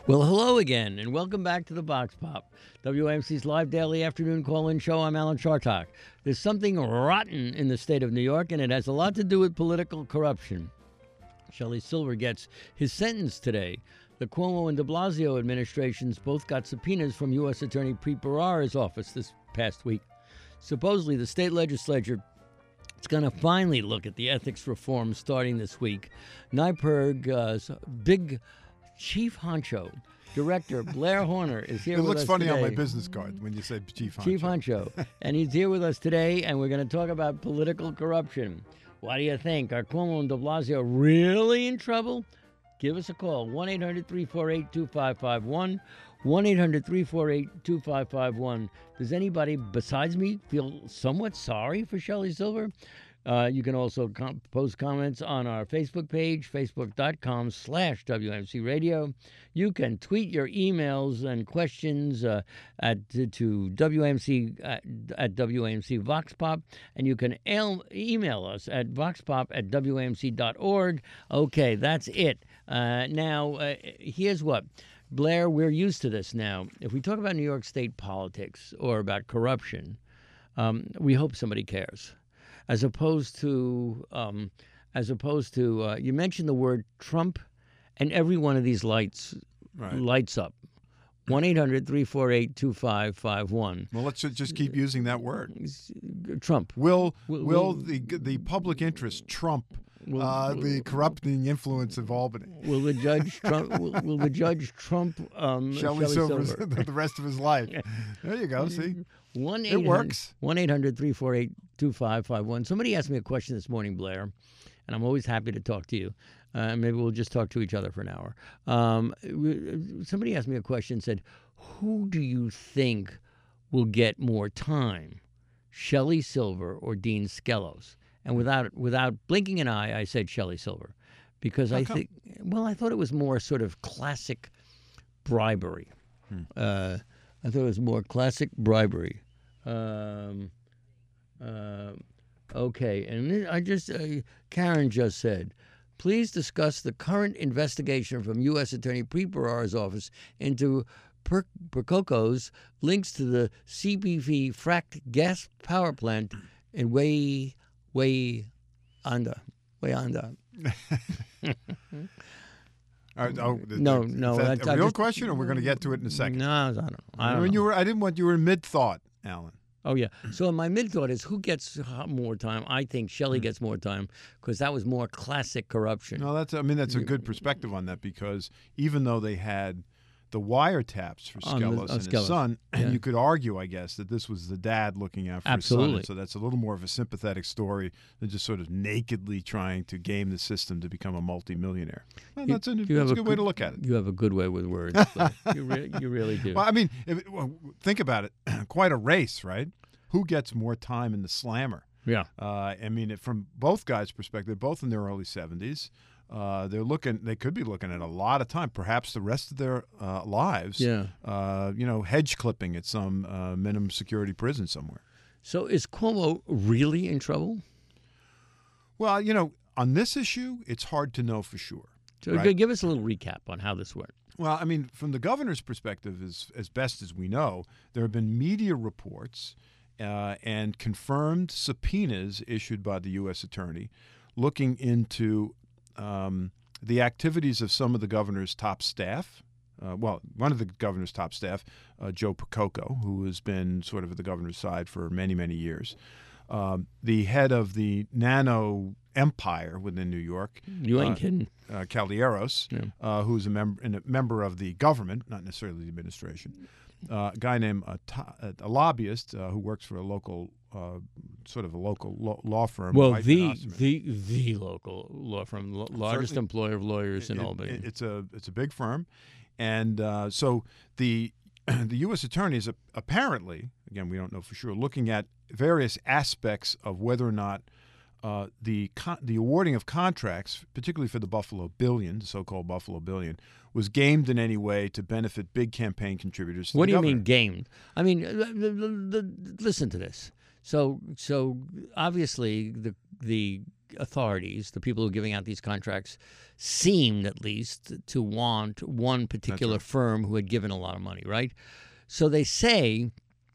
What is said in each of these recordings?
Well, hello again, and welcome back to the Vox Pop, WMC's live daily afternoon call-in show. I'm Alan Chartok. There's something rotten in the state of New York, and it has a lot to do with political corruption. Shelley Silver gets his sentence today. The Cuomo and de Blasio administrations both got subpoenas from U.S. Attorney Preet Bharara's office this past week. Supposedly, the state legislature is going to finally look at the ethics reform starting this week. NYPIRG's big Chief Honcho, Director Blair Horner, is here with us today. It looks funny on my business card when you say Chief Honcho. Chief Honcho. And he's here with us today, and we're going to talk about political corruption. What do you think? Are Cuomo and de Blasio really in trouble? Give us a call, 1-800-348-2551, 1-800-348-2551. Does anybody besides me feel somewhat sorry for Shelley Silver? You can also post comments on our Facebook page, facebook.com/WMC Radio. You can tweet your emails and questions to WMC at WMC VoxPop, and you can email us at voxpop@WMC.org. Okay, that's it. Now, here's what. Blair, we're used to this now. If we talk about New York State politics or about corruption, we hope somebody cares. As opposed to, you mentioned the word Trump, and every one of these lights up. 1-800-348-2551. Well, let's just keep using that word. Trump. Will the public interest trump the corrupting influence of Albany? Will the judge Trump? will the judge trump Shelley Silver the rest of his life? There you go. See, it works. 1-800-348-2551. Somebody asked me a question this morning, Blair, and I'm always happy to talk to you. Maybe we'll just talk to each other for an hour. Somebody asked me a question, said, who do you think will get more time, Shelley Silver or Dean Skelos? And without blinking an eye, I said Shelley Silver, because I thought it was more sort of classic bribery. I thought it was more classic bribery. Okay, and I just Karen just said, please discuss the current investigation from U.S. Attorney Preet Bharara's office into Percoco's links to the CPV fracked gas power plant in Wayanda. No. That's a real question, or we're going to get to it in a second? No, I don't know. I didn't want you were in mid-thought, Alan. Oh, yeah. So my mid-thought is, who gets more time? I think Shelley gets more time because that was more classic corruption. No, that's a good perspective on that, because even though they had the wiretaps for Skelos and his son, and you could argue, I guess, that this was the dad looking after his son. And so that's a little more of a sympathetic story than just sort of nakedly trying to game the system to become a multimillionaire. Well, that's a good way to look at it. You have a good way with words. You really do. Well, I mean, think about it. Quite a race, right? Who gets more time in the slammer? Yeah. I mean, from both guys' perspective, both in their early 70s, they could be looking at a lot of time, perhaps the rest of their lives. Yeah. Hedge clipping at some minimum security prison somewhere. So is Cuomo really in trouble? Well, on this issue, it's hard to know for sure. So give us a little recap on how this worked. Well, I mean, from the governor's perspective, as best as we know, there have been media reports and confirmed subpoenas issued by the U.S. attorney looking into the activities of some of the governor's top staff. One of the governor's top staff, Joe Percoco, who has been sort of at the governor's side for many, many years. The head of the nano empire within New York. You ain't kidding. Calderos, who's a member of the government, not necessarily the administration. A guy named a lobbyist who works for a local law firm. Well, the local law firm, largest employer of lawyers in Albany. It's a big firm, and so the U.S. attorney is apparently, again, we don't know for sure, looking at various aspects of whether or not the awarding of contracts, particularly for the Buffalo Billion, the so-called Buffalo Billion, was gamed in any way to benefit big campaign contributors. What do you mean gamed? I mean, listen to this. So obviously the authorities, the people who are giving out these contracts, seemed at least to want one particular firm who had given a lot of money, right? So they say,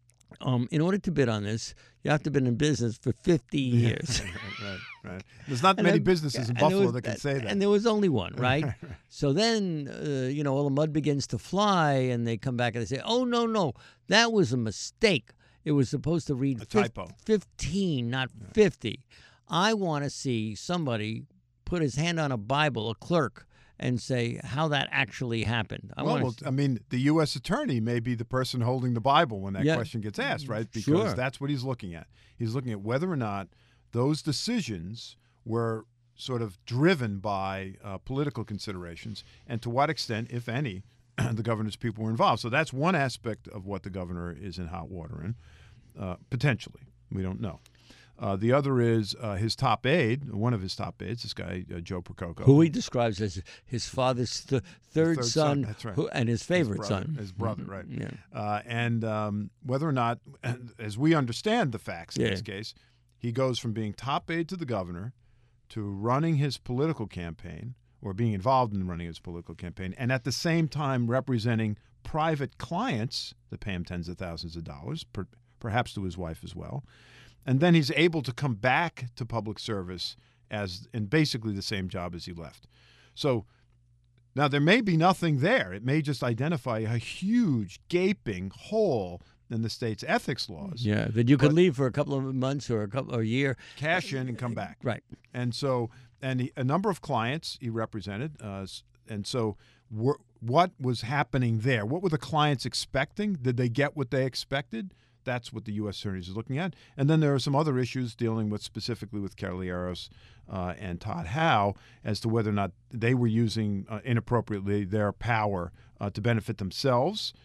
in order to bid on this, you have to have been in business for 50 years. Right. There's not many businesses in Buffalo that can say that. And there was only one, right? So then, all the mud begins to fly, and they come back and they say, oh, no, that was a mistake. It was supposed to read a typo. 15, not 50. I want to see somebody put his hand on a Bible, a clerk, and say how that actually happened. The U.S. attorney may be the person holding the Bible when that question gets asked, right? Because that's what he's looking at. He's looking at whether or not those decisions were sort of driven by political considerations, and to what extent, if any, the governor's people were involved. So that's one aspect of what the governor is in hot water in, potentially. We don't know. The other is his top aide, one of his top aides, this guy, Joe Prococo. Who he describes as his father's third son, that's right. And his favorite son. His brother, right. Yeah. And whether or not, as we understand the facts in this case, he goes from being top aide to the governor to running his political campaign, or being involved in running his political campaign, and at the same time representing private clients that pay him tens of thousands of dollars, perhaps to his wife as well. And then he's able to come back to public service in basically the same job as he left. So now there may be nothing there. It may just identify a huge gaping hole in the state's ethics laws. Yeah, that you could leave for a couple of months or a year. Cash in and come back. Right. And so, a number of clients he represented. And so what was happening there? What were the clients expecting? Did they get what they expected? That's what the U.S. Attorney is looking at. And then there are some other issues dealing with specifically with Caballeros and Todd Howe as to whether or not they were using inappropriately their power to benefit themselves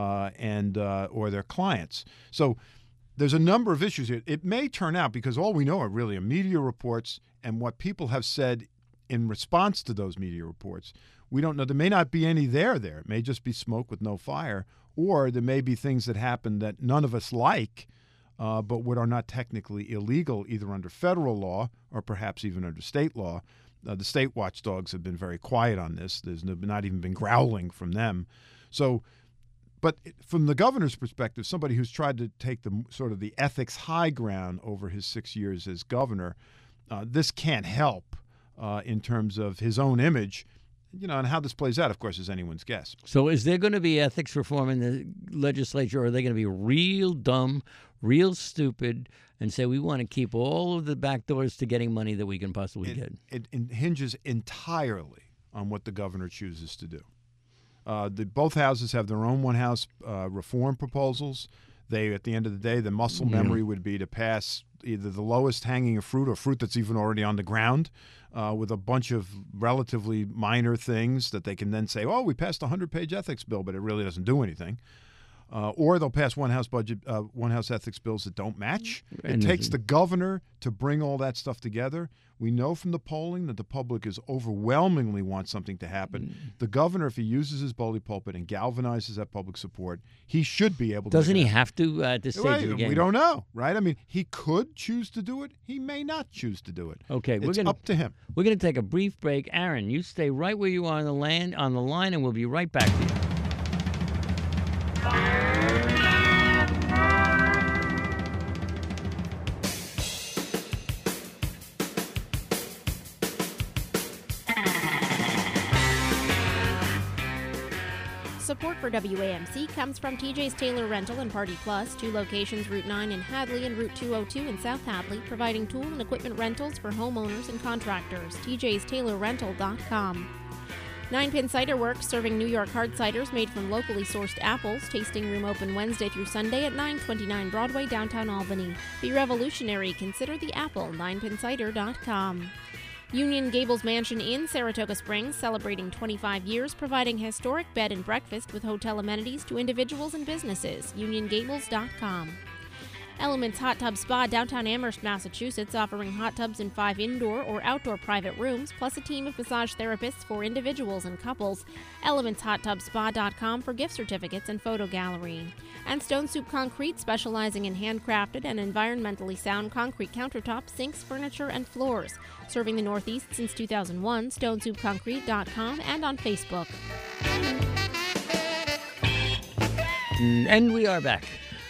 or their clients. So there's a number of issues here. It may turn out, because all we know are really media reports and what people have said in response to those media reports. We don't know. There may not be any there. It may just be smoke with no fire. Or there may be things that happen that none of us like, but what are not technically illegal, either under federal law or perhaps even under state law. The state watchdogs have been very quiet on this. There's not even been growling from them. So, but from the governor's perspective, somebody who's tried to take the ethics high ground over his 6 years as governor, this can't help in terms of his own image. And how this plays out, of course, is anyone's guess. So is there going to be ethics reform in the legislature, or are they going to be real dumb, real stupid, and say we want to keep all of the back doors to getting money that we can possibly get? It hinges entirely on what the governor chooses to do. Both houses have their own one-house reform proposals. At the end of the day, the muscle memory would be to pass either the lowest hanging fruit or fruit that's even already on the ground with a bunch of relatively minor things that they can then say, oh, we passed a 100-page ethics bill, but it really doesn't do anything. Or they'll pass one-house ethics bills that don't match. It takes the governor to bring all that stuff together. We know from the polling that the public is overwhelmingly wants something to happen. The governor, if he uses his bully pulpit and galvanizes that public support, he should be able to. Doesn't he have to at this stage of the game? We don't know, right? I mean, he could choose to do it. He may not choose to do it. Okay, it's up to him. We're going to take a brief break. Aaron, you stay right where you are on the line, and we'll be right back to you. Support for WAMC comes from TJ's Taylor Rental and Party Plus, 2 locations, Route 9 in Hadley and Route 202 in South Hadley, providing tool and equipment rentals for homeowners and contractors. TJ'staylorrental.com. 9 Pin Cider Works, serving New York hard ciders made from locally sourced apples. Tasting room open Wednesday through Sunday at 929 Broadway, downtown Albany. Be revolutionary. Consider the apple. 9pincider.com. Union Gables Mansion Inn, Saratoga Springs, celebrating 25 years, providing historic bed and breakfast with hotel amenities to individuals and businesses. UnionGables.com. Elements Hot Tub Spa, downtown Amherst, Massachusetts, offering hot tubs in 5 indoor or outdoor private rooms, plus a team of massage therapists for individuals and couples. ElementsHotTubSpa.com for gift certificates and photo gallery. And Stone Soup Concrete, specializing in handcrafted and environmentally sound concrete countertops, sinks, furniture, and floors. Serving the Northeast since 2001, StoneSoupConcrete.com and on Facebook. And we are back.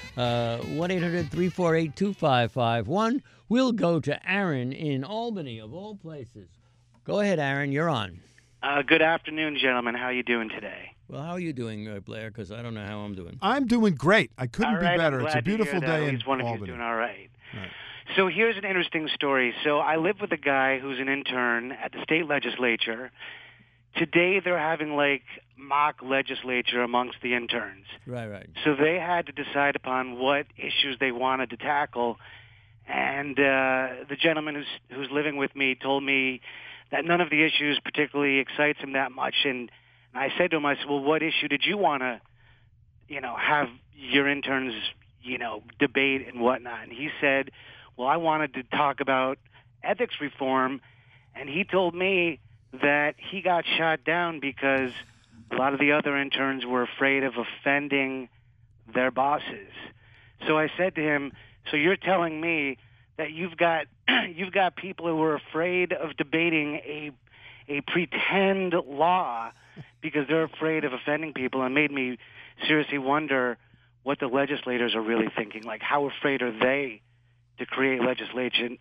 1-800-348-2551. We'll go to Aaron in Albany, of all places. Go ahead, Aaron. You're on. Good afternoon, gentlemen. How are you doing today? Well, how are you doing, Blair? Because I don't know how I'm doing. I'm doing great. I couldn't be better. It's a beautiful day in one Albany. of you doing all right. Right. So here's an interesting story. So I live with a guy who's an intern at the state legislature. Today they're having like mock legislature amongst the interns. Right. So they had to decide upon what issues they wanted to tackle. And the gentleman who's living with me told me that none of the issues particularly excites him that much. And I said to him, I said, well, what issue did you want to, have your interns, debate and whatnot? And he said, well, I wanted to talk about ethics reform. And he told me that he got shot down because a lot of the other interns were afraid of offending their bosses. So I said to him, so you're telling me that you've got people who are afraid of debating a pretend law because they're afraid of offending people, and made me seriously wonder what the legislators are really thinking. Like, how afraid are they to create legislation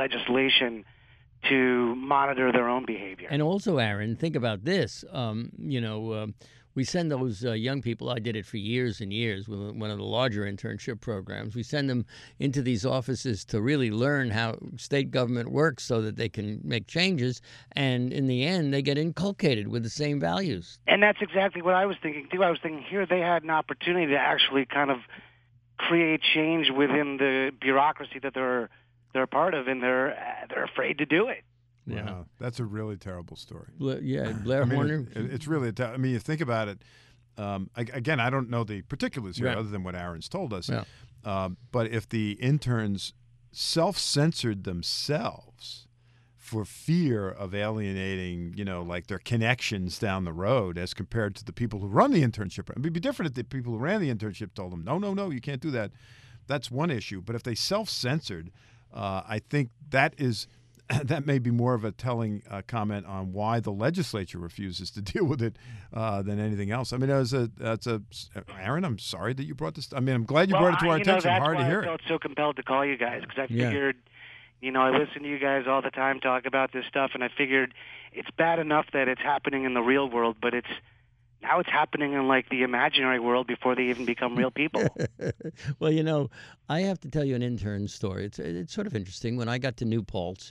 to monitor their own behavior? And also, Aaron, think about this. We send those young people, I did it for years and years with one of the larger internship programs. We send them into these offices to really learn how state government works so that they can make changes. And in the end, they get inculcated with the same values. And that's exactly what I was thinking, too. I was thinking here they had an opportunity to actually kind of create change within the bureaucracy that they're a part of, and they're afraid to do it. Yeah, wow, that's a really terrible story. Blair Horner. It's really you think about it. Again, I don't know the particulars here other than what Aaron's told us. Yeah. But if the interns self-censored themselves for fear of alienating, like their connections down the road as compared to the people who run the internship. It'd be different if the people who ran the internship told them, no, you can't do that. That's one issue. But if they self-censored, I think that may be more of a telling comment on why the legislature refuses to deal with it than anything else. I mean, Aaron, I'm sorry that you brought this. I mean, I'm glad you brought it to our attention. Hard to hear. I felt so compelled to call you guys because I figured, I listen to you guys all the time talk about this stuff, and I figured it's bad enough that it's happening in the real world, but now it's happening in like the imaginary world before they even become real people. Well, I have to tell you an intern story. It's sort of interesting. When I got to New Paltz,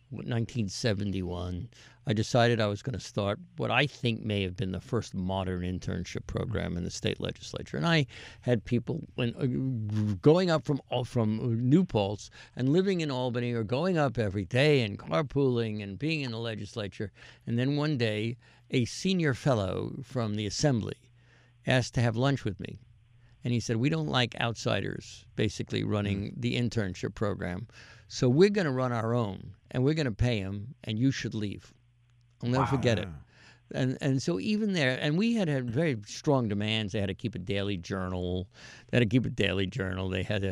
1971, I decided I was going to start what I think may have been the first modern internship program in the state legislature. And I had people going up from New Paltz and living in Albany, or going up every day and carpooling and being in the legislature. And then one day, a senior fellow from the assembly asked to have lunch with me. And he said, we don't like outsiders basically running the internship program. So we're going to run our own, and we're going to pay them, and you should leave. I'll never forget it. And so even there, and we had very strong demands. They had to keep a daily journal. They had to,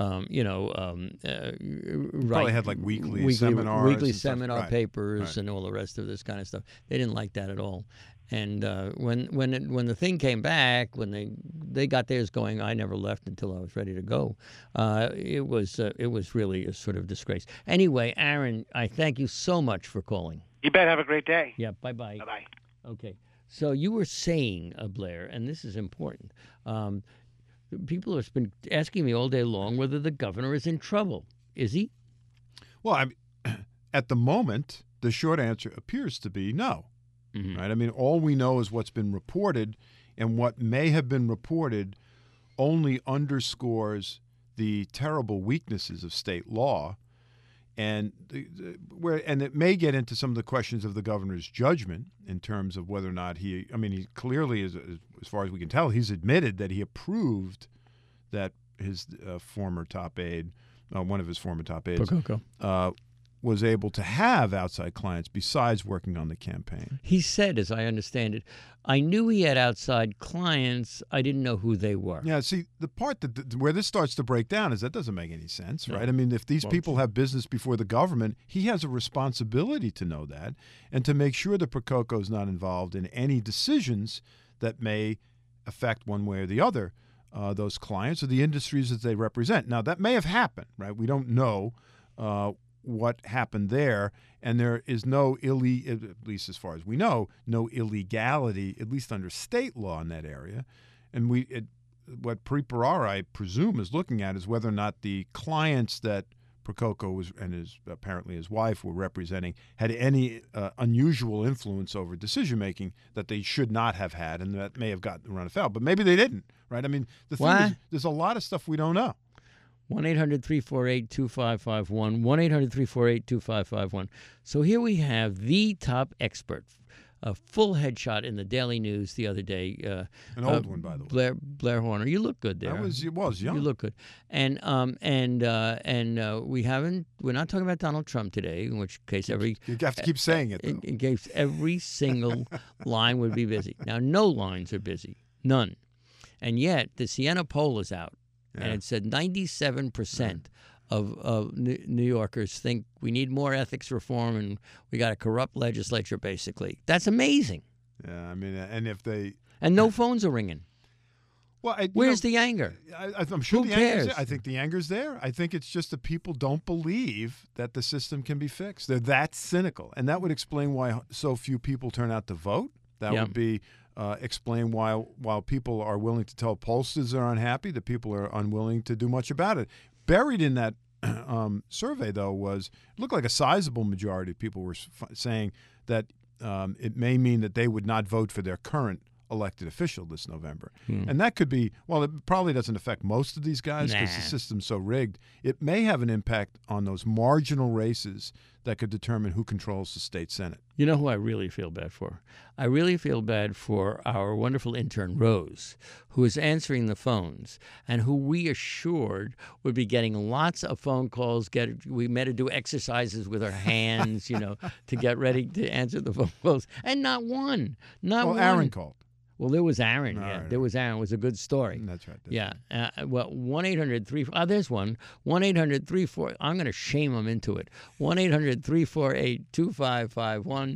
Probably had like weekly seminar papers and all the rest of this kind of stuff. They didn't like that at all. And when the thing came back, when they got theirs going, I never left until I was ready to go. It was really a sort of disgrace. Anyway, Aaron, I thank you so much for calling. You bet. Have a great day. Yeah. Bye-bye. Bye-bye. Okay. So you were saying, Blair, and this is important. People have been asking me all day long whether the governor is in trouble. Is he? Well, at the moment, the short answer appears to be no. Mm-hmm. Right? I mean, all we know is what's been reported, and what may have been reported only underscores the terrible weaknesses of state law, and it may get into some of the questions of the governor's judgment in terms of whether or not he clearly, as far as we can tell, he's admitted that he approved that his former top aide, one of his former top aides, Percoco. Was able to have outside clients besides working on the campaign. He said, as I understand it, I knew he had outside clients. I didn't know who they were. Yeah, see, the part where this starts to break down is that doesn't make any sense, No. right? I mean, if these people have business before the government, he has a responsibility to know that and to make sure that Percoco is not involved in any decisions that may affect one way or the other those clients or the industries that they represent. Now, that may have happened, right? We don't know what happened there, and there is no at least as far as we know, no illegality, at least under state law in that area. And what Preparar, I presume, is looking at is whether or not the clients that Percoco and apparently his wife were representing had any unusual influence over decision making that they should not have had, and that may have gotten run afoul. But maybe they didn't, right? I mean, the thing is, there's a lot of stuff we don't know. 1-800-348-2551, 1-800-348-2551. So here we have the top expert, a full headshot in the Daily News the other day. An old one, by the way. Blair Horner. You look good there. It was young. You look good. And we're not talking about Donald Trump today, in which case you have to keep saying it, though. In case every single line would be busy. Now, no lines are busy. None. And yet, the Siena poll is out. Yeah. And it said 97% of New Yorkers think we need more ethics reform and we got a corrupt legislature, basically. That's amazing. Yeah, I mean, and if they... And no phones are ringing. Well, Where's the anger? I'm sure the anger's there. I think the anger's there. I think it's just that people don't believe that the system can be fixed. They're that cynical. And that would explain why so few people turn out to vote. That would be... explain why, while people are willing to tell pollsters they're unhappy, the people are unwilling to do much about it. Buried in that survey, though, it looked like a sizable majority of people were saying that it may mean that they would not vote for their current elected official this November. And that could be, well, it probably doesn't affect most of these guys because the system's so rigged. It may have an impact on those marginal races that could determine who controls the state Senate. You know who I really feel bad for? I really feel bad for our wonderful intern, Rose, who is answering the phones and who we assured would be getting lots of phone calls. We made her do exercises with her hands, to get ready to answer the phone calls. And not one. Not one. Aaron called. Well, there was Aaron. Right. There was Aaron. It was a good story. That's right. Yeah. Well, 1-800-3... there's one. 1-800-34... I'm going to shame them into it. 1-800-348-2551.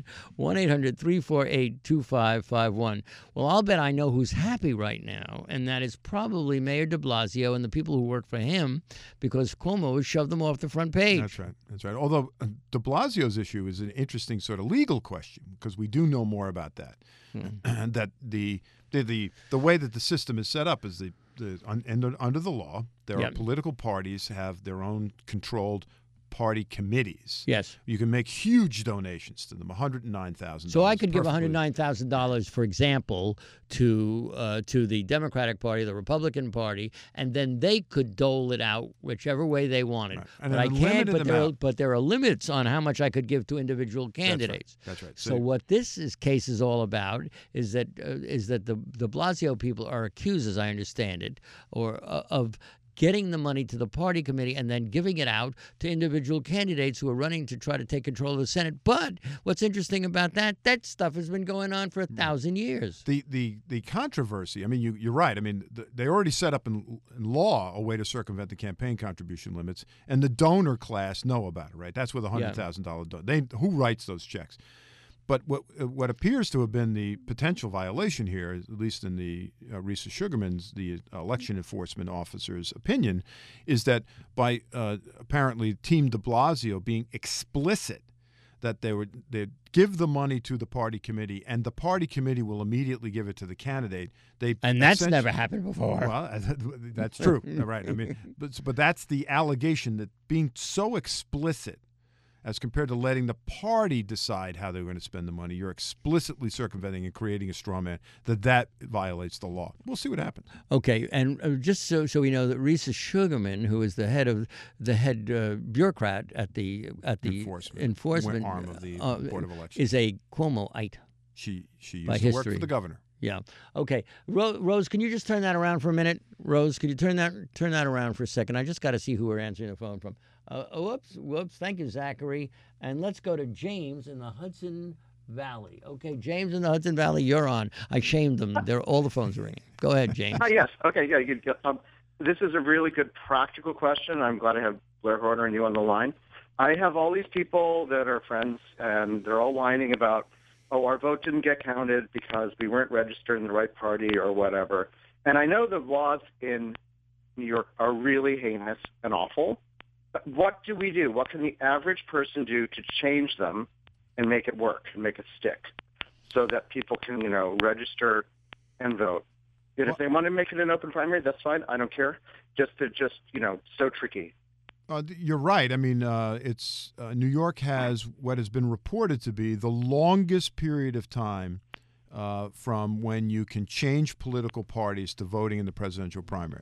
1-800-348-2551. Well, I'll bet I know who's happy right now, and that is probably Mayor de Blasio and the people who work for him, because Cuomo has shoved them off the front page. That's right. That's right. Although de Blasio's issue is an interesting sort of legal question, because we do know more about that. That the way that the system is set up is under the law, there are political parties have their own controlled party committees. Yes. You can make huge donations to them, $109,000. So I could give $109,000, for example, to the Democratic Party, the Republican Party, and then they could dole it out whichever way they wanted. Right. And but I can't. But there are limits on how much I could give to individual candidates. That's right. So what this case is all about is that the de Blasio people are accused, as I understand it, of getting the money to the party committee and then giving it out to individual candidates who are running to try to take control of the Senate. But what's interesting about that stuff has been going on for 1,000 years. The controversy, I mean, you're right. I mean, they already set up in law a way to circumvent the campaign contribution limits, and the donor class know about it, right? That's where the $100,000 who writes those checks. But what appears to have been the potential violation here, at least in the Risa Sugarman's, the election enforcement officer's opinion, is that by apparently Team de Blasio being explicit that they'd give the money to the party committee and the party committee will immediately give it to the candidate. And that's never happened before. Well, that's true. Right. I mean, but that's the allegation, that being so explicit as compared to letting the party decide how they're going to spend the money, you're explicitly circumventing and creating a straw man, that violates the law. We'll see what happens. Okay, and just so we know that Risa Sugarman, who is the head bureaucrat at the enforcement arm of the Board of Elections, is a Cuomoite. She used to work for the governor. Yeah. Okay. Rose, can you just turn that around for a minute? Rose, could you turn that around for a second? I just got to see who we're answering the phone from. Whoops. Thank you, Zachary. And let's go to James in the Hudson Valley. Okay, James in the Hudson Valley, you're on. I shamed them. All the phones are ringing. Go ahead, James. Yes. Okay. Yeah. This is a really good practical question. I'm glad I have Blair Horner and you on the line. I have all these people that are friends, and they're all whining about, our vote didn't get counted because we weren't registered in the right party or whatever. And I know the laws in New York are really heinous and awful. But what do we do? What can the average person do to change them and make it work and make it stick so that people can, register and vote? And if they want to make it an open primary, that's fine. I don't care. Just so tricky. You're right. I mean, it's New York has what has been reported to be the longest period of time from when you can change political parties to voting in the presidential primary.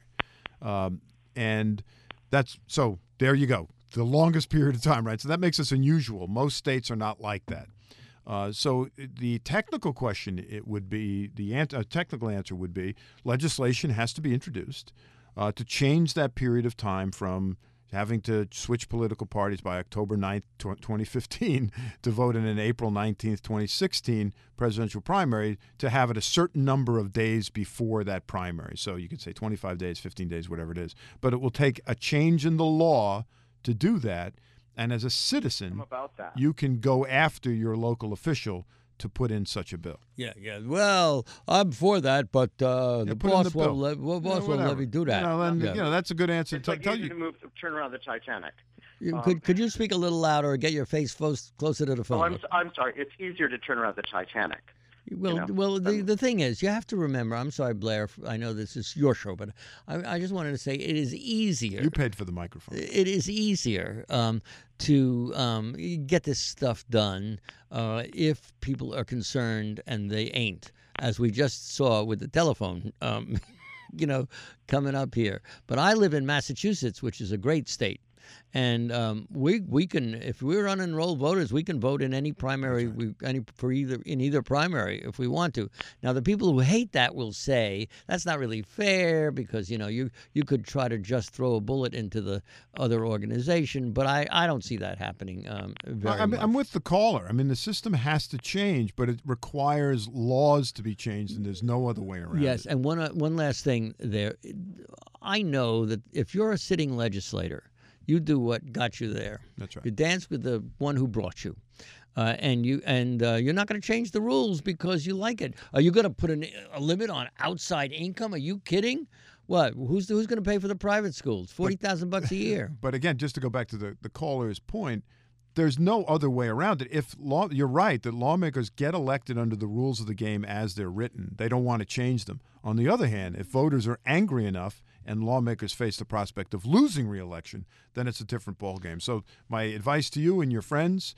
And so there you go. The longest period of time, right? So that makes us unusual. Most states are not like that. So the technical question, technical answer would be legislation has to be introduced to change that period of time from having to switch political parties by October 9th, 2015 to vote in an April 19th, 2016 presidential primary to have it a certain number of days before that primary. So you could say 25 days, 15 days, whatever it is. But it will take a change in the law to do that. And as a citizen, you can go after your local official to put in such a bill. Yeah. Well, I'm for that, but the boss won't let me do that. That's a good answer. It's like easy to turn around the Titanic. Could you speak a little louder or get your face closer to the phone? I'm sorry. It's easier to turn around the Titanic. Well, the thing is, you have to remember, I'm sorry, Blair, I know this is your show, but I just wanted to say it is easier. You paid for the microphone. It is easier to get this stuff done if people are concerned and they ain't, as we just saw with the telephone, coming up here. But I live in Massachusetts, which is a great state. And we can, if we're unenrolled voters, we can vote in any primary, in either primary if we want to. Now, the people who hate that will say that's not really fair because you could try to just throw a bullet into the other organization, but I don't see that happening very much. I'm with the caller. I mean, the system has to change, but it requires laws to be changed, and there's no other way around it. Yes, and one last thing there. I know that if you're a sitting legislator, you do what got you there. That's right. You dance with the one who brought you, and you're not going to change the rules because you like it. Are you going to put a limit on outside income? Are you kidding? What? Who's going to pay for the private schools? $40,000 a year. But again, just to go back to the caller's point, there's no other way around it. You're right that lawmakers get elected under the rules of the game as they're written. They don't want to change them. On the other hand, if voters are angry enough and lawmakers face the prospect of losing re-election, then it's a different ballgame. So my advice to you and your friends,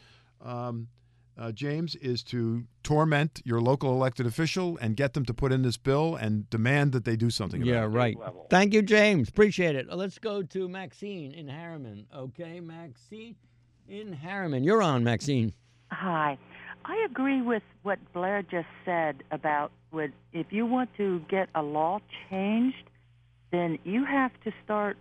James, is to torment your local elected official and get them to put in this bill and demand that they do something about it. Yeah, right. Thank you, James. Appreciate it. Let's go to Maxine in Harriman. Okay, Maxine in Harriman. You're on, Maxine. Hi. I agree with what Blair just said about if you want to get a law changed, then you have to start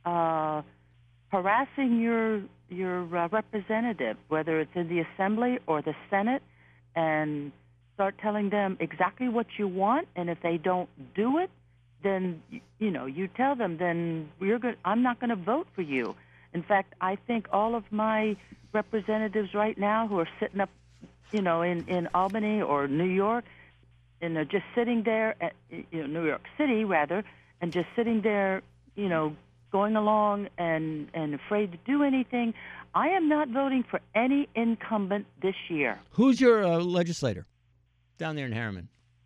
harassing your representative, whether it's in the Assembly or the Senate, and start telling them exactly what you want. And if they don't do it, then you tell them, then I'm not going to vote for you. In fact, I think all of my representatives right now who are sitting up, in Albany or New York, and they're just sitting there at New York City rather, and just sitting there, going along and afraid to do anything. I am not voting for any incumbent this year. Who's your legislator down there in Harriman?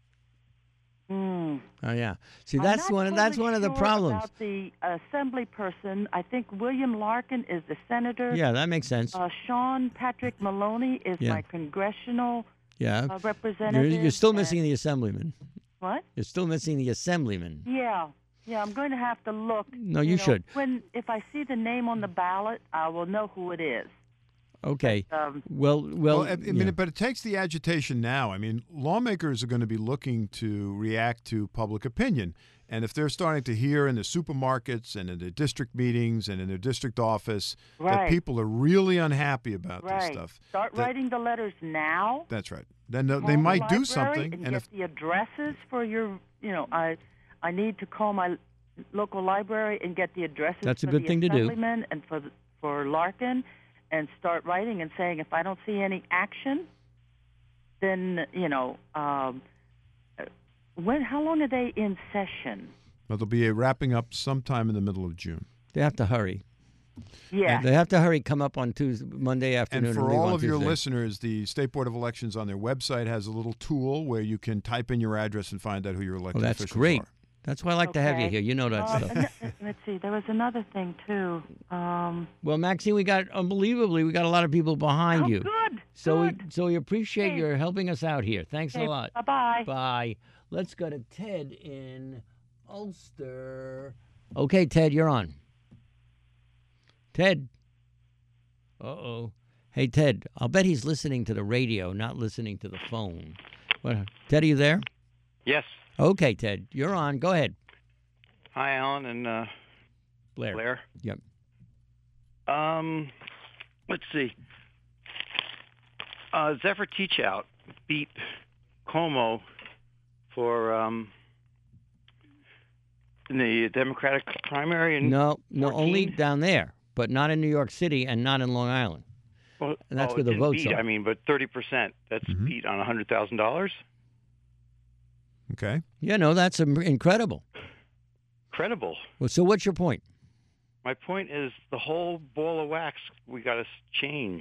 Oh yeah. See, that's one of the problems. About the assembly person, I think William Larkin is the senator. Yeah, that makes sense. Sean Patrick Maloney is my congressional representative. You're still missing the assemblyman. What? You're still missing the assemblyman. Yeah, I'm going to have to look. No, you should. If I see the name on the ballot, I will know who it is. Okay. Well, well, I mean, but it takes the agitation now. I mean, lawmakers are going to be looking to react to public opinion. And if they're starting to hear in the supermarkets and in the district meetings and in their district office that people are really unhappy about this stuff. Start writing the letters now. That's right. Then they might do something. And get the addresses for your, I need to call my local library and get the addresses That's a for good the thing to do. Assemblyman and for Larkin, and start writing and saying, if I don't see any action, then, how long are they in session? Well, they'll be wrapping up sometime in the middle of June. They have to hurry. Yeah. They have to hurry, come up on Monday afternoon. And for leave all on of your Tuesday. listeners, the State Board of Elections on their website has a little tool where you can type in your address and find out who your elected officials That's great. are. That's why I like to have you here. You know that stuff. Let's see. There was another thing, too. Well, Maxine, we got a lot of people behind you. Good. So good. we appreciate your helping us out here. Thanks a lot. Bye-bye. Bye. Let's go to Ted in Ulster. Okay, Ted, you're on. Ted. Uh-oh. Hey, Ted, I'll bet he's listening to the radio, not listening to the phone. Ted, are you there? Yes. Okay, Ted, you're on. Go ahead. Hi, Alan and Blair. Yep. Let's see. Zephyr Teachout beat Cuomo for in the Democratic primary. No, 14? only down there, but not in New York City and not in Long Island. Well, and that's where the votes are. I mean, but 30%, that's beat on $100,000. Okay. Yeah, no, that's incredible. Incredible. Well, so what's your point? My point is the whole ball of wax we got to change.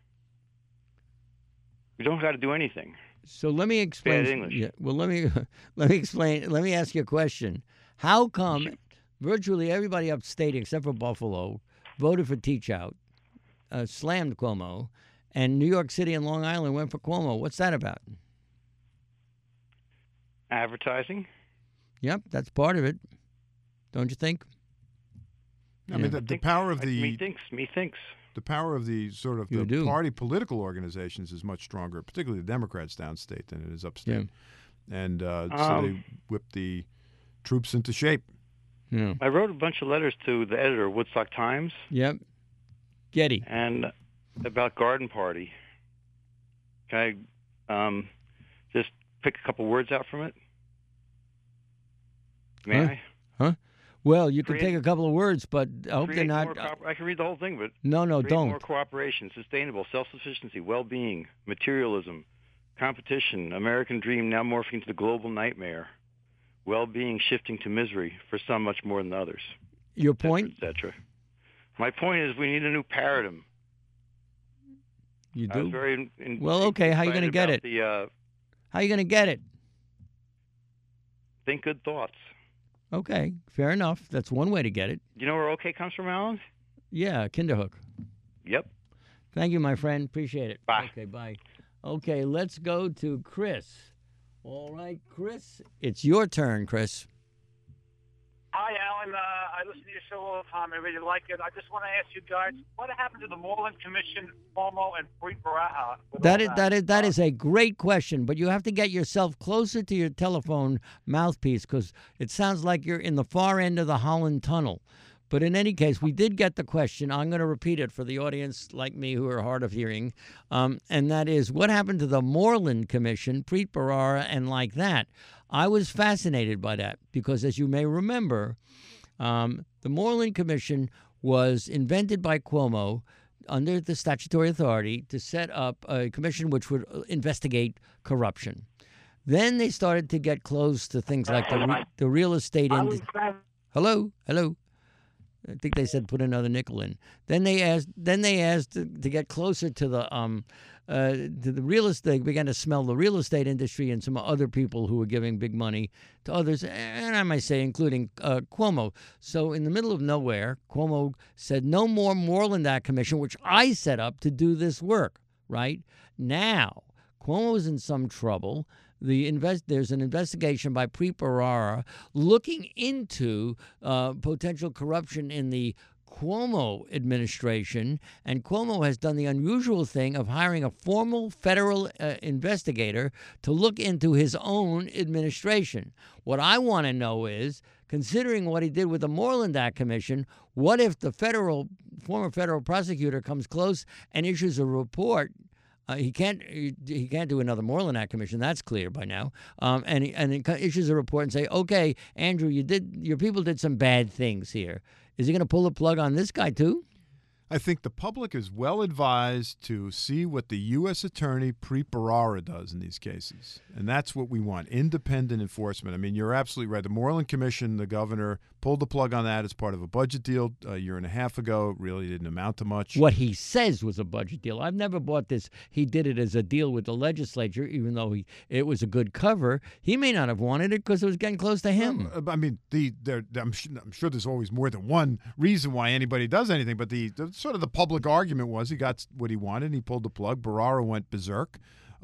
We don't got to do anything. So let me explain. Bad English. Yeah, well, let me explain. Let me ask you a question. How come virtually everybody upstate except for Buffalo voted for Teachout, slammed Cuomo, and New York City and Long Island went for Cuomo? What's that about? Advertising. Yep, that's part of it. Don't you think? I mean, the power of the me thinks. The power of the sort of the party political organizations is much stronger, particularly the Democrats downstate, than it is upstate. Yeah. And so they whip the troops into shape. Yeah. I wrote a bunch of letters to the editor of Woodstock Times. Yep. Getty. And about Garden Party. Can I just pick a couple words out from it? May I? Huh? Well, you can take a couple of words, but I hope they're not. I can read the whole thing, but no, don't. More cooperation, sustainable, self-sufficiency, well-being, materialism, competition, American dream now morphing into the global nightmare, well-being shifting to misery for some much more than others. Your point? Et cetera. My point is we need a new paradigm. You do? I was very well, okay. How are you going to get it? How are you going to get it? Think good thoughts. Okay, fair enough. That's one way to get it. You know where OK comes from, Alan? Yeah, Kinderhook. Yep. Thank you, my friend. Appreciate it. Bye. Okay, bye. Okay, let's go to Chris. All right, Chris. It's your turn, Chris. Hi, Alan. I listen to your show all the time. I really like it. I just want to ask you guys, what happened to the Moreland Commission, Cuomo, and Preet Bharara? That is a great question, but you have to get yourself closer to your telephone mouthpiece because it sounds like you're in the far end of the Holland Tunnel. But in any case, we did get the question. I'm going to repeat it for the audience like me who are hard of hearing. And that is, what happened to the Moreland Commission, Preet Bharara, and like that? I was fascinated by that because, as you may remember, the Moreland Commission was invented by Cuomo under the statutory authority to set up a commission which would investigate corruption. Then they started to get close to things like the real estate industry. Hello? I think they said put another nickel in. Then they asked to get closer to the real estate. Began to smell the real estate industry and some other people who were giving big money to others, and I might say including Cuomo. So in the middle of nowhere, Cuomo said no more Moreland Act Commission, which I set up to do this work. Right now, Cuomo is in some trouble. There's an investigation by Preet Bharara looking into potential corruption in the Cuomo administration, and Cuomo has done the unusual thing of hiring a formal federal investigator to look into his own administration. What I want to know is, considering what he did with the Moreland Act Commission, what if the former federal prosecutor comes close and issues a report? He can't do another Moreland Act Commission. That's clear by now. And he issues a report and say, okay, Andrew, your people did some bad things here. Is he going to pull the plug on this guy too? I think the public is well advised to see what the U.S. Attorney Preet Bharara does in these cases. And that's what we want, independent enforcement. I mean, you're absolutely right. The Moreland Commission, the governor pulled the plug on that as part of a budget deal a year and a half ago. It really didn't amount to much. What he says was a budget deal. I've never bought this. He did it as a deal with the legislature, even though it was a good cover. He may not have wanted it because it was getting close to him. I mean, I'm sure there's always more than one reason why anybody does anything, but the sort of the public argument was he got what he wanted and he pulled the plug. Bharara went berserk.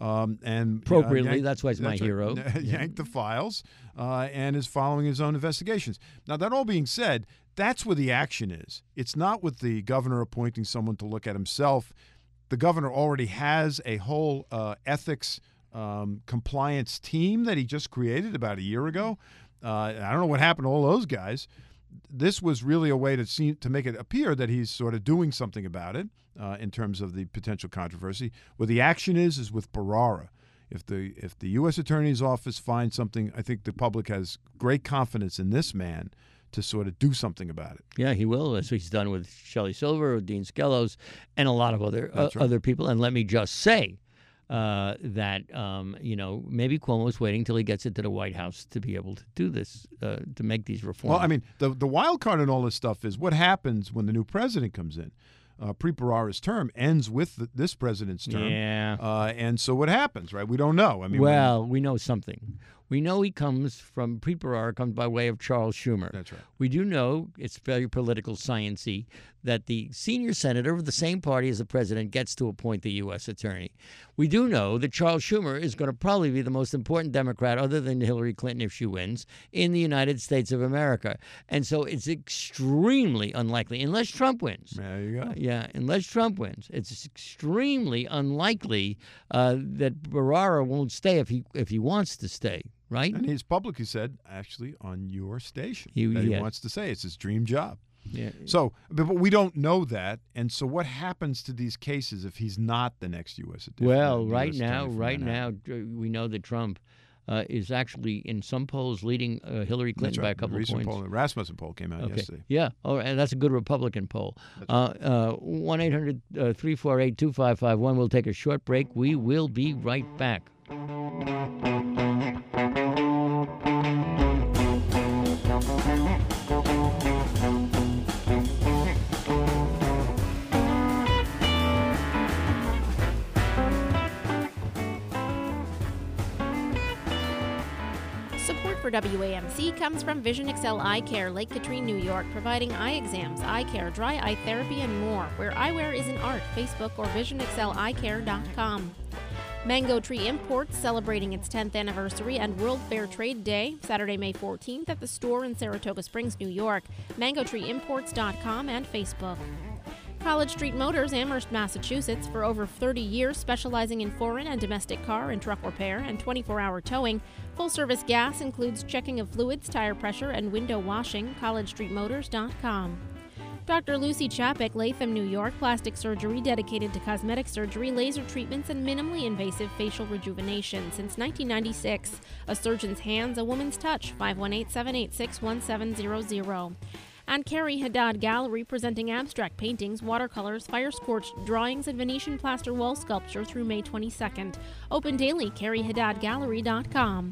And appropriately, that's why he's my hero. Yanked the files and is following his own investigations. Now, that all being said, that's where the action is. It's not with the governor appointing someone to look at himself. The governor already has a whole ethics compliance team that he just created about a year ago. I don't know what happened to all those guys. This was really a way to make it appear that he's sort of doing something about it in terms of the potential controversy. What the action is with Bharara. If the U.S. Attorney's Office finds something, I think the public has great confidence in this man to sort of do something about it. Yeah, he will, as he's done with Shelley Silver, with Dean Skelos, and a lot of other people. And let me just say that maybe Cuomo's waiting till he gets into the White House to be able to do this, to make these reforms. Well, I mean, the wild card in all this stuff is what happens when the new president comes in. Preet Bharara's term ends with this president's term. Yeah. And so what happens, right? We don't know. I mean, we know something. We know Preet Bharara comes by way of Charles Schumer. That's right. We do know, it's very political science-y, that the senior senator of the same party as the president gets to appoint the U.S. attorney. We do know that Charles Schumer is going to probably be the most important Democrat, other than Hillary Clinton if she wins, in the United States of America. And so it's extremely unlikely, unless Trump wins. There you go. Unless Trump wins. It's extremely unlikely that Bharara won't stay if he wants to stay. Right? And he's publicly said, actually, on your station, he wants to say it's his dream job. Yeah. So, but we don't know that. And so what happens to these cases if he's not the next U.S. attorney? Well, right now, we know that Trump is actually, in some polls, leading Hillary Clinton by a couple of points. The Rasmussen poll came out yesterday. Yeah. Oh, and that's a good Republican poll. 1-800-348-2551. We'll take a short break. We will be right back. Support for WAMC comes from Vision Excel Eye Care, Lake Katrine, New York, providing eye exams, eye care, dry eye therapy, and more. Where eyewear is an art, Facebook or visionexceleyecare.com. Mango Tree Imports, celebrating its 10th anniversary and World Fair Trade Day, Saturday, May 14th at the store in Saratoga Springs, New York. MangoTreeImports.com and Facebook. College Street Motors, Amherst, Massachusetts, for over 30 years, specializing in foreign and domestic car and truck repair and 24-hour towing. Full-service gas includes checking of fluids, tire pressure, and window washing. CollegeStreetMotors.com. Dr. Lucy Chapek, Latham, New York, plastic surgery dedicated to cosmetic surgery, laser treatments, and minimally invasive facial rejuvenation. Since 1996, a surgeon's hands, a woman's touch. 518-786-1700. And Carrie Haddad Gallery, presenting abstract paintings, watercolors, fire-scorched drawings, and Venetian plaster wall sculpture through May 22nd. Open daily, CarrieHaddadGallery.com.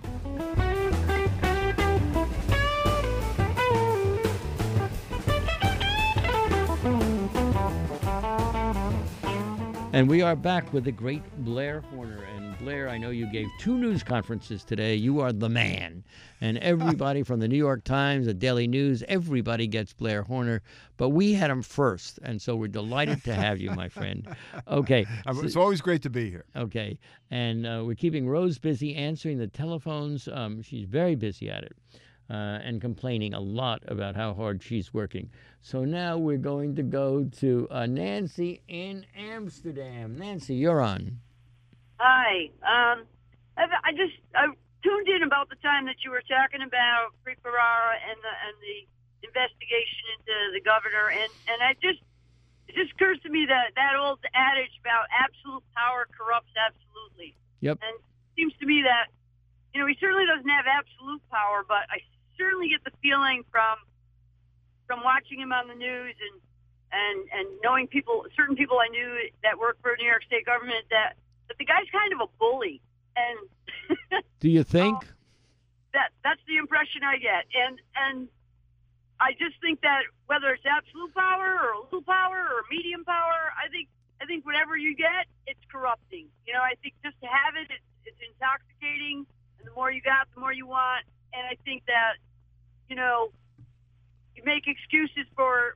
And we are back with the great Blair Horner. And Blair, I know you gave 2 news conferences today. You are the man. And everybody from the New York Times, the Daily News, everybody gets Blair Horner. But we had him first, and so we're delighted to have you, my friend. Okay. It's always great to be here. Okay. And we're keeping Rose busy answering the telephones. She's very busy at it. and complaining a lot about how hard she's working. So now we're going to go to Nancy in Amsterdam. Nancy, you're on. Hi. I tuned in about the time that you were talking about Preet-Bharara and the investigation into the governor, and it just occurs to me that old adage about absolute power corrupts absolutely. Yep. And it seems to me that he certainly doesn't have absolute power, but I certainly get the feeling from watching him on the news and knowing certain people I knew that work for New York State government that the guy's kind of a bully. And do you think? That's the impression I get. And I just think that whether it's absolute power or a little power or medium power, I think whatever you get, it's corrupting. I think just to have it, it's intoxicating. And the more you got, the more you want. And I think that, you make excuses for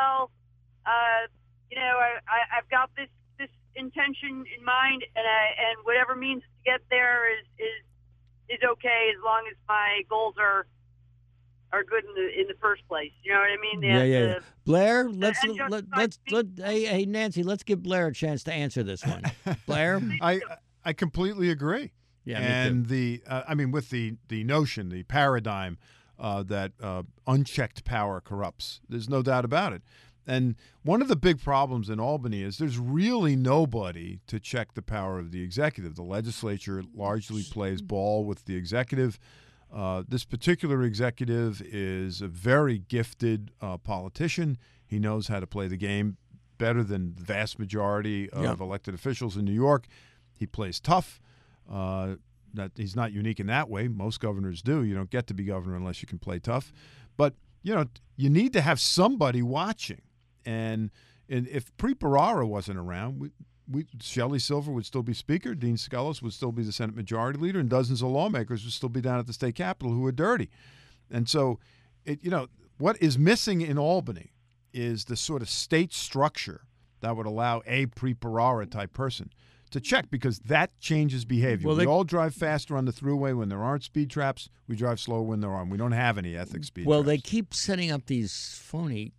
I've got this intention in mind, and whatever means to get there is okay as long as my goals are good in the first place. You know what I mean? Yeah. Blair, hey Nancy, let's give Blair a chance to answer this one. Blair, I completely agree. Yeah, and with the notion, the paradigm that unchecked power corrupts. There's no doubt about it. And one of the big problems in Albany is there's really nobody to check the power of the executive. The legislature largely plays ball with the executive. This particular executive is a very gifted politician. He knows how to play the game better than the vast majority of elected officials in New York. He plays tough. He's not unique in that way. Most governors do. You don't get to be governor unless you can play tough. But, you need to have somebody watching. And if Preet-Bharara wasn't around, Shelley Silver would still be Speaker, Dean Skelos would still be the Senate Majority Leader, and dozens of lawmakers would still be down at the state capitol who are dirty. And so, what is missing in Albany is the sort of state structure that would allow a Preet-Bharara type person to check, because that changes behavior. We all drive faster on the thruway when there aren't speed traps. We drive slower when there are. We don't have any ethics speed traps. They keep setting up these phony,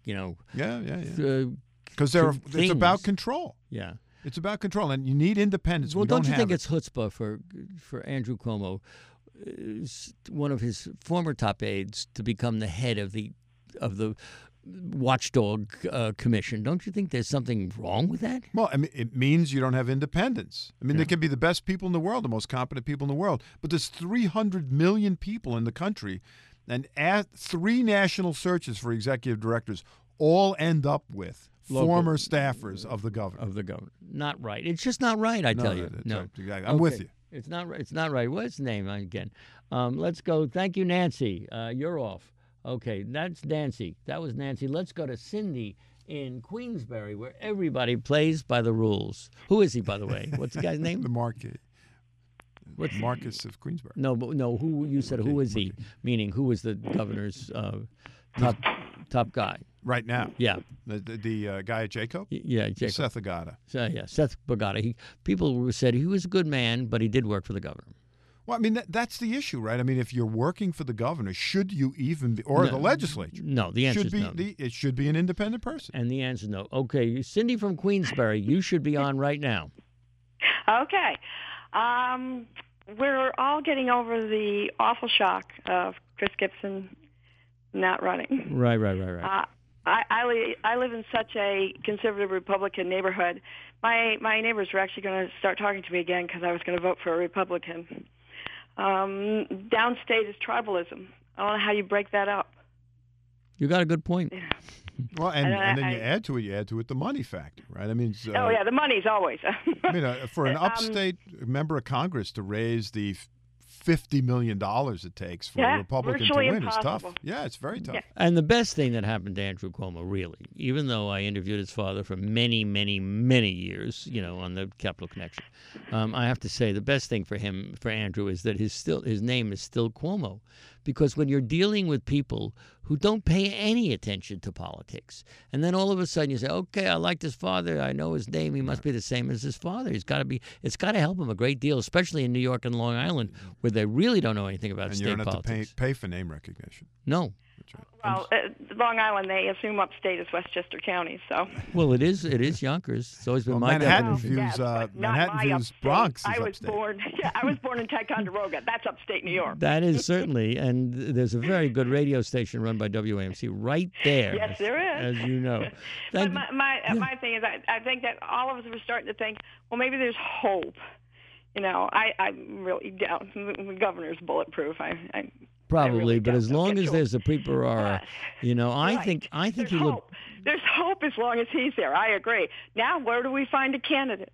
because it's about control. Yeah. It's about control, and you need independence. Well, don't you think it's chutzpah for Andrew Cuomo, one of his former top aides, to become the head of the watchdog commission? Don't you think there's something wrong with that? Well, it means you don't have independence. They can be the best people in the world, the most competent people in the world, but there's 300 million people in the country, and 3 national searches for executive directors all end up with former staffers of the governor. Not right. It's just not right, I tell you. No. Right. Exactly. I'm with you. It's not right. It's not right. What's the name again? Let's go. Thank you, Nancy. You're off. Okay, that's Nancy. That was Nancy. Let's go to Cindy in Queensbury, where everybody plays by the rules. Who is he, by the way? What's the guy's name? The Marquis. Marcus of Queensbury. No. Who you said? Who is he? Meaning, who is the governor's top guy right now? Yeah, the guy at Jacob. Yeah, Jacob. Seth Agata. Seth Agata. People said he was a good man, but he did work for the governor. Well, that's the issue, right? If you're working for the governor, should you even be, or the legislature? No, the answer is no. It should be an independent person. And the answer is no. Okay, Cindy from Queensbury, you should be on right now. Okay. We're all getting over the awful shock of Chris Gibson not running. Right. I live in such a conservative Republican neighborhood. My neighbors were actually going to start talking to me again because I was going to vote for a Republican. Downstate is tribalism. I don't know how you break that up. You got a good point. Yeah. Well, and then you add to it the money factor, right? The money's always. For an upstate member of Congress to raise the $50 million it takes for a Republican to win is tough. Yeah, it's very tough. Yeah. And the best thing that happened to Andrew Cuomo, really, even though I interviewed his father for many, many, many years, on the Capital Connection, I have to say the best thing for Andrew, is that his name is still Cuomo, because when you're dealing with people who don't pay any attention to politics, and then all of a sudden you say, okay, I like his father, I know his name, he must be the same as his father. It's got to help him a great deal, especially in New York and Long Island, where they really don't know anything about and state you don't politics. have to pay for name recognition. No. That's right. Well, Long Island, they assume upstate is Westchester County, so. Well, it is Yonkers. It's always been my Manhattan definition. views, Not Manhattan my views upstate. Bronx is I was upstate. born in Ticonderoga. That's upstate New York. That is certainly, and there's a very good radio station run by WAMC right there. Yes, there is. As you know. But my thing is, I think that all of us are starting to think, well, maybe there's hope. You know, I'm really down. The governor's bulletproof. I Probably, really but don't. as long Don't as get there's a preparara, you know, I think There's he hope. looked. There's hope as long as he's there. I agree. Now, where do we find a candidate?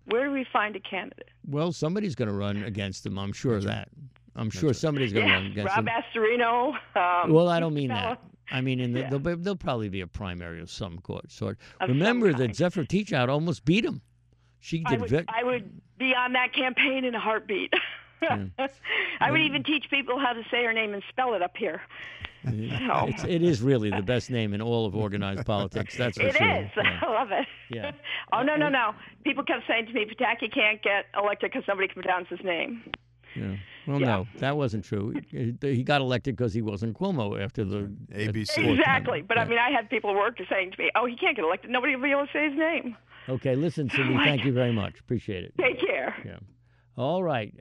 Well, somebody's going to run against him. I'm sure of that. I'm sure somebody's going to run against Rob him. Astorino. Well, I don't mean fella. that. I mean, there'll probably be a primary of some sort. Of Remember some that kind. Zephyr Teachout almost beat him. She did. I would be on that campaign in a heartbeat. I would even teach people how to say her name and spell it up here. So. It is really the best name in all of organized politics. That's for It sure. is. Yeah. I love it. Yeah. Oh, no. People kept saying to me, Pataki can't get elected because somebody can pronounce his name. Yeah. Well, no, that wasn't true. He got elected because he wasn't Cuomo after the ABC. Exactly. But, I mean, I had people at work saying to me, oh, he can't get elected. Nobody will be able to say his name. Okay, listen, Cindy, thank you very much. Appreciate it. Take care. Yeah. All right.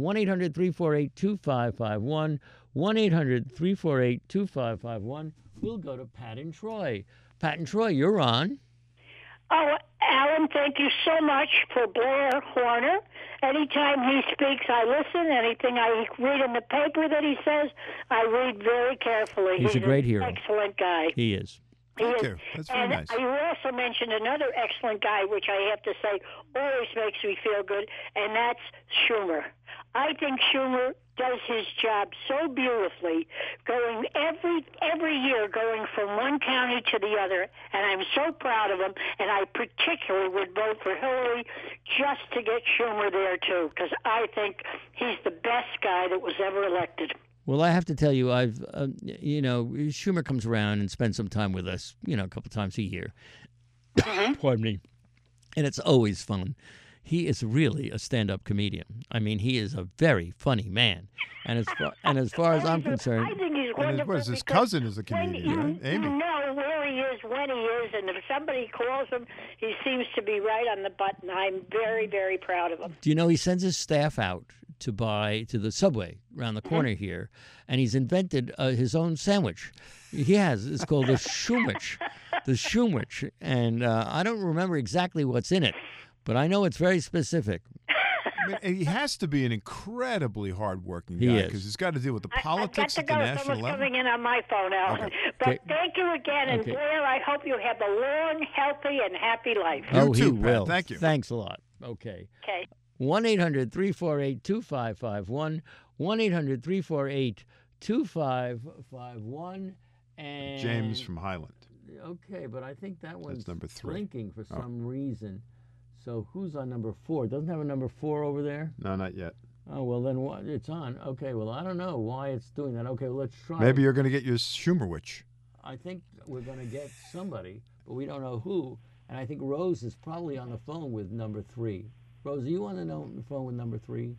1-800-348-2551. 1-800-348-2551. We'll go to Pat and Troy. Pat and Troy, you're on. Oh, Alan, thank you so much for Blair Horner. Anytime he speaks, I listen. Anything I read in the paper that he says, I read very carefully. He's a great hero. Excellent guy. He is. Thank you. That's very nice. You also mentioned another excellent guy, which I have to say always makes me feel good, and that's Schumer. I think Schumer does his job so beautifully, going every year, going from one county to the other, and I'm so proud of him. And I particularly would vote for Hillary just to get Schumer there too, because I think he's the best guy that was ever elected. Well, I have to tell you, Schumer comes around and spends some time with us, a couple times a year. Pardon me. And it's always fun. He is really a stand-up comedian. I mean, he is a very funny man. And as far as I'm concerned, I think he's wonderful. His cousin is a comedian, right? Amy. You know where he is, when he is, and if somebody calls him, he seems to be right on the button. I'm very, very proud of him. do you know he sends his staff out to buy to the Subway around the corner here, and he's invented his own sandwich. He has. It's called the Schumwich. The Schumwich. And I don't remember exactly what's in it, but I know it's very specific. I mean, he has to be an incredibly hardworking He guy is. because he's got to deal with the politics I've at got the to go. national Someone's level. coming in on my phone, Alan. Okay. But Okay. thank you again, and Okay. Blair, I hope you have a long, healthy, and happy life. You He too, Pat. will. Thank you. Thanks a lot. Okay. Okay. 1-800-348-2551. 1-800-348-2551. And James from Highland. Okay, but I think that one's number 3. blinking for some reason. So who's on number 4? It doesn't have a number 4 over there? No, not yet. Oh, well, then what? It's on. Okay, well, I don't know why it's doing that. Okay, well, let's try. Maybe you're going to get your Schumerwich. I think we're going to get somebody, but we don't know who. And I think Rose is probably on the phone with number 3. Rose, are you on the phone with number 3?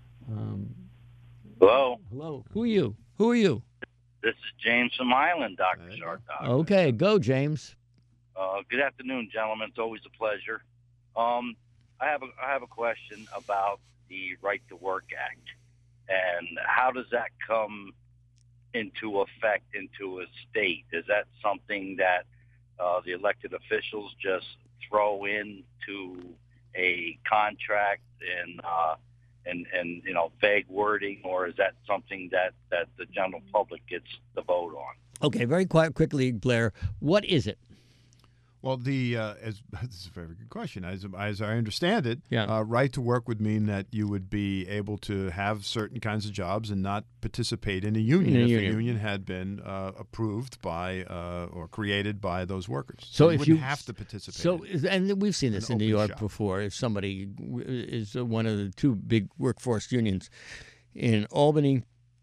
Hello. Hello. Who are you? Who are you? This is James from Highland, Dr. Shartok. Okay, go, James. Good afternoon, gentlemen. It's always a pleasure. I have a question about the Right to Work Act, and how does that come into effect into a state? Is that something that the elected officials just throw into a contract and vague wording, or is that something that the general public gets the vote on? Okay, very quickly, Blair. What is it? Well, this is a very good question. As I understand it, Yeah. right to work would mean that you would be able to have certain kinds of jobs and not participate in a union if a union had been approved by or created by those workers. So you if wouldn't you have to participate. So, and we've seen this in New open York shop. before. If somebody is one of the 2 big workforce unions in Albany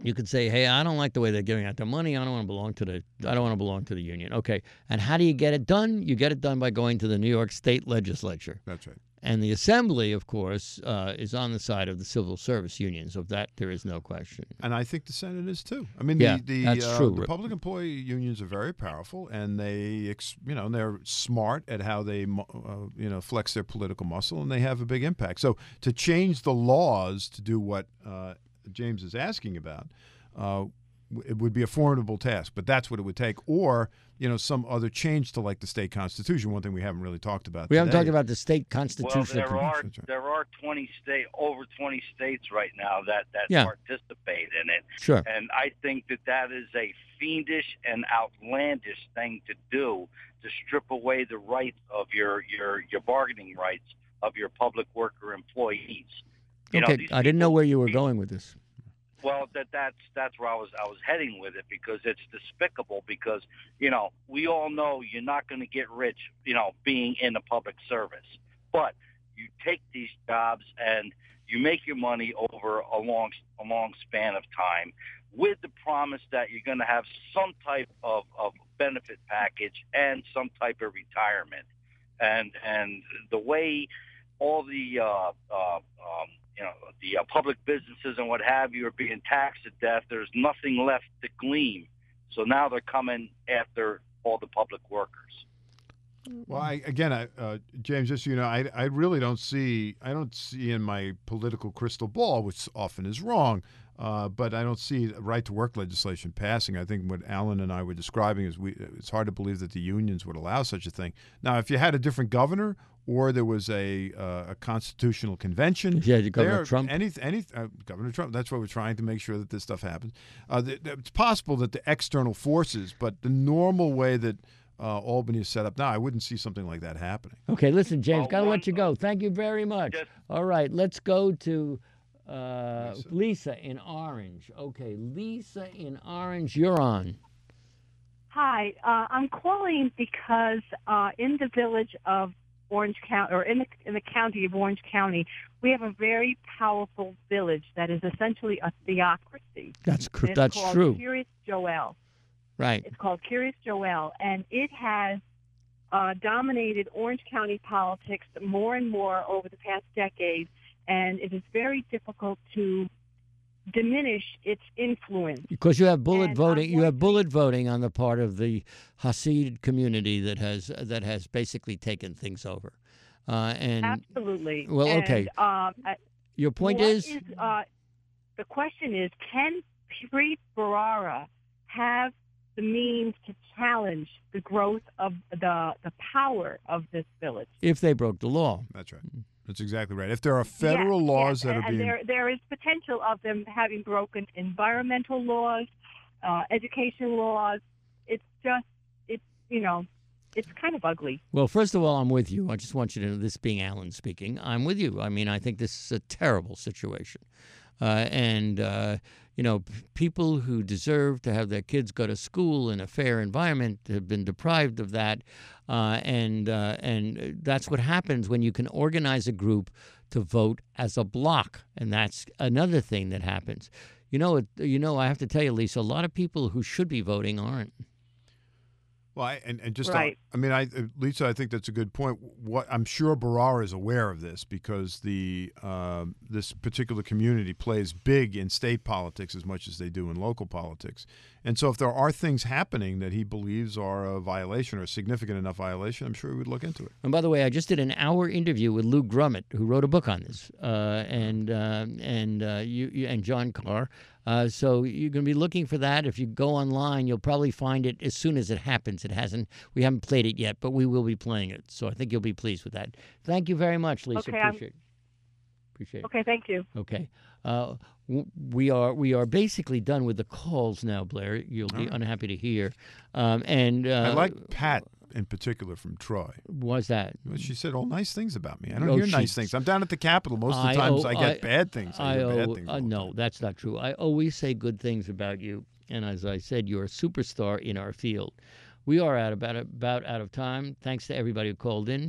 You could say, "Hey, I don't like the way they're giving out their money. I don't want to belong to the union." Okay, and how do you get it done? You get it done by going to the New York State Legislature. That's right. And the Assembly, of course, is on the side of the civil service unions. Of that, there is no question. And I think the Senate is too. I mean, Yeah, the that's true. the public employee unions are very powerful, and they're smart at how they flex their political muscle, and they have a big impact. So to change the laws to do what James is asking about, it would be a formidable task. But that's what it would take, or some other change to like the state constitution. One thing we haven't really talked about. We haven't today. talked about the state constitution. Well, there are over 20 states right now that Yeah. participate in it. Sure. And I think that is a fiendish and outlandish thing to do, to strip away the rights of your bargaining rights of your public worker employees. Okay, I didn't know where you were going with this. Well, that's where I was heading with it, because it's despicable. Because we all know you're not going to get rich, being in the public service. But you take these jobs and you make your money over a long span of time, with the promise that you're going to have some type of benefit package and some type of retirement. And the way all the public businesses and what have you are being taxed to death, there's nothing left to glean. So now they're coming after all the public workers. Well, James, just I really don't see in my political crystal ball, which often is wrong, but I don't see right to work legislation passing. I think what Alan and I were describing is it's hard to believe that the unions would allow such a thing. Now, if you had a different governor, or there was a constitutional convention. Yeah, Governor Trump. Governor Trump. That's why we're trying to make sure that this stuff happens. It's possible that the external forces, but the normal way that Albany is set up now, I wouldn't see something like that happening. Okay, listen, James, got to let you go. Thank you very much. All right, let's go to Lisa in Orange. Okay, Lisa in Orange, you're on. Hi, I'm calling because in the village of Orange County, or in the county of Orange County, we have a very powerful village that is essentially a theocracy. That's true. It's called Kiryas Joel. Right. It's called Kiryas Joel, and it has dominated Orange County politics more and more over the past decade, and it is very difficult to diminish its influence. Because you have bullet voting. You have bullet voting on the part of the Hasid community that has basically taken things over. Absolutely. Well, okay. Your point is the question is, can Preet Bharara have the means to challenge the growth of the power of this village? If they broke the law. That's right. That's exactly right. If there are federal laws that are being... There is potential of them having broken environmental laws, education laws. It's kind of ugly. Well, first of all, I'm with you. I just want you to know, this being Alan speaking, I'm with you. I mean, I think this is a terrible situation. People who deserve to have their kids go to school in a fair environment have been deprived of that. And that's what happens when you can organize a group to vote as a block. And that's another thing that happens. I have to tell you, Lisa, a lot of people who should be voting aren't. Well, right. Lisa, I think that's a good point. What I'm sure Bharara is aware of this, because this particular community plays big in state politics as much as they do in local politics. And so if there are things happening that he believes are a violation or a significant enough violation, I'm sure he would look into it. And by the way, I just did an hour interview with Lou Grummett, who wrote a book on this, and John Carr. So you're going to be looking for that. If you go online, you'll probably find it as soon as it happens. We haven't played it yet, but we will be playing it. So I think you'll be pleased with that. Thank you very much, Lisa. Okay, Appreciate it. Okay, thank you. Okay. We are basically done with the calls now, Blair. You'll be unhappy to hear. I like Pat in particular from Troy. What's that? Well, she said all nice things about me. I don't hear nice things. I'm down at the Capitol. Most of the times I get bad things. I hear bad things. No, that's not true. I always say good things about you. And as I said, you're a superstar in our field. We are about out of time. Thanks to everybody who called in.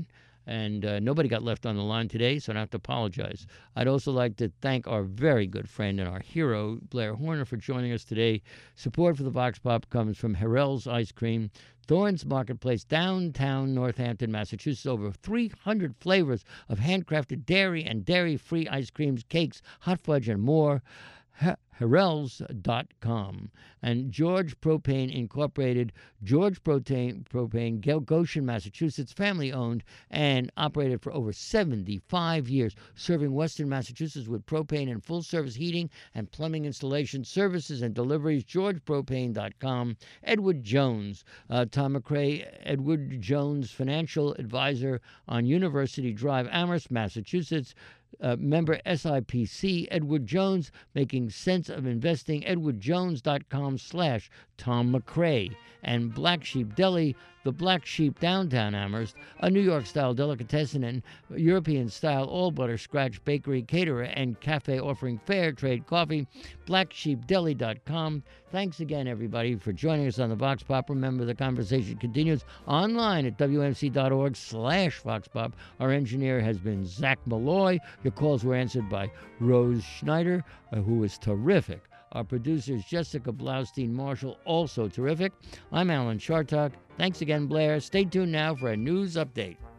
And nobody got left on the line today, so I don't have to apologize. I'd also like to thank our very good friend and our hero, Blair Horner, for joining us today. Support for the Vox Pop comes from Harrell's Ice Cream, Thorne's Marketplace, downtown Northampton, Massachusetts. Over 300 flavors of handcrafted dairy and dairy-free ice creams, cakes, hot fudge, and more. Harrells.com. And George Propane Incorporated, George Propane, Goshen, Massachusetts, family owned and operated for over 75 years, serving Western Massachusetts with propane and full service heating and plumbing installation services and deliveries. GeorgePropane.com. Edward Jones, Tom McRae, Edward Jones, financial advisor on University Drive, Amherst, Massachusetts. Member SIPC, Edward Jones, making sense of investing, edwardjones.com/Tom McRae. And Black Sheep Deli, the Black Sheep, downtown Amherst, a New York-style delicatessen and European-style all-butter scratch bakery, caterer, and cafe offering fair trade coffee, blacksheepdeli.com. Thanks again, everybody, for joining us on the Vox Pop. Remember, the conversation continues online at wmc.org/VoxPop. Our engineer has been Zach Malloy. Your calls were answered by Rose Schneider, who was terrific. Our producers, Jessica Blaustein-Marshall, also terrific. I'm Alan Chartock. Thanks again, Blair. Stay tuned now for a news update.